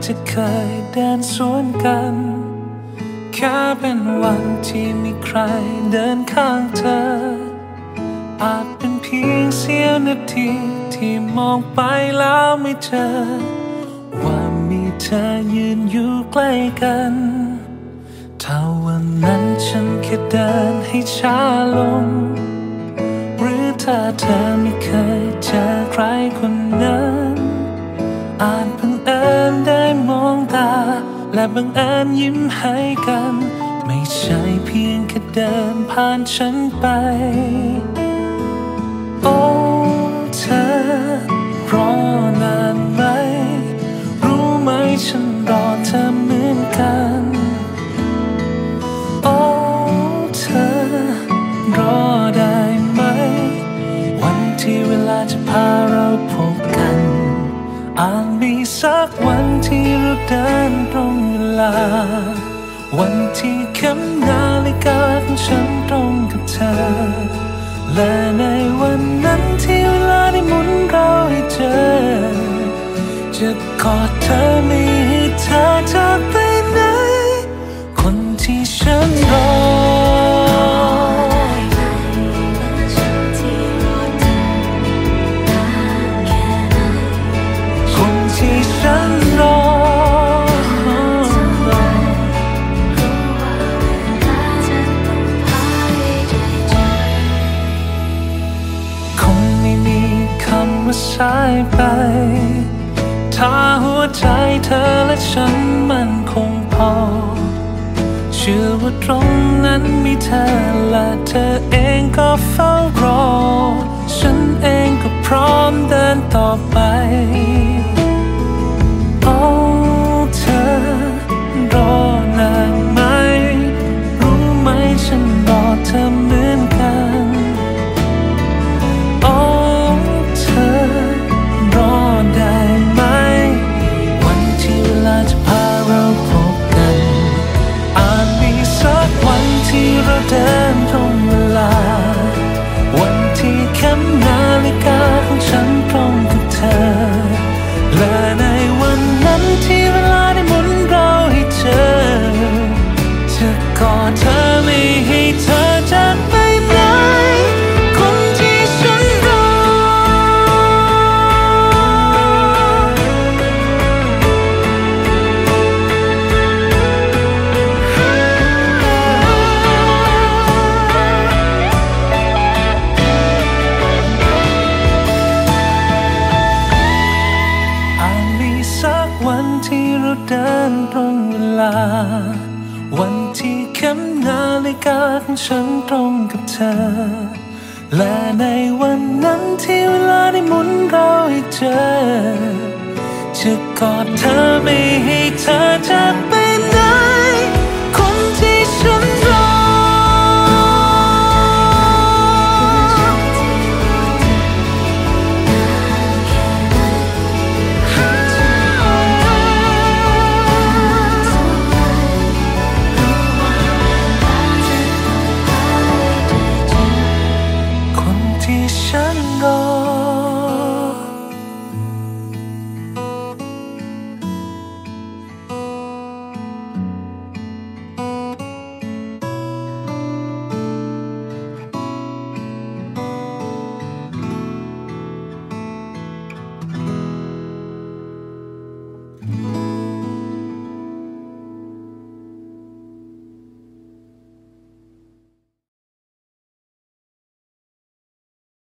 จะเคยเดินสวนกันแค่เป็นวันที่มีใครเดินข้างเธออาจเป็นเพียงเสี้ยวนาทีที่มองไปแล้วไม่เจอว่ามีเธอยืนอยู่ใกล้กันถ้าวันนั้นฉันแค่เดินให้ช้าลงหรือถ้าเธอไม่เคยเจอใครคนนั้นอาจบังเอิญได้มองตาและบังเอิญยิ้มให้กันไม่ใช่เพียงแค่เดินผ่านฉันไปโอ้เธอรอนานไหมรู้ไหมฉันรอเธอเหมือนกันโอ้เธอรอได้ไหมวันที่เวลาจะพาเราพบกันอาจมีสักวันที่เราเดินตรงเวลาวันที่เข็มนาฬิกาของฉันตรงกับเธอและในวันนั้นที่เวลาได้หมุนเราให้เจอจะกอดเธอไม่ให้เธอจากไปไหนคนที่ฉันรอที่ฉันรอคงไม่มีคำว่าสายไปถ้าหัวใจเธอและฉันมันคงพอเชื่อว่าตรงนั้นมีเธอและเธอเองก็เฝ้ารอฉันเองก็พร้อมเดินต่อไปโอ้เธอรอนานไหมรู้ไหมฉันรอเธอเหมือนกันโอ้เธอรอได้ไหมวันที่เวลาจะพาเราพบกันอาจมีสักวันที่เราเดินตรงเวลาวันที่เข็มนาฬิกาของฉันตรงกับเธอและในวันนั้นที่เวลาได้หมุนเราให้เจอจะกอดเธอไม่ให้เธอจากไปไหนคนที่ฉันรอวันที่เราเดินตรงเวลาวันที่เข็มนาฬิกาของฉันตรงกับเธอและในวันนั้นที่เวลาได้หมุนเราให้เจอจะกอดเธอไม่ให้เธอจากไป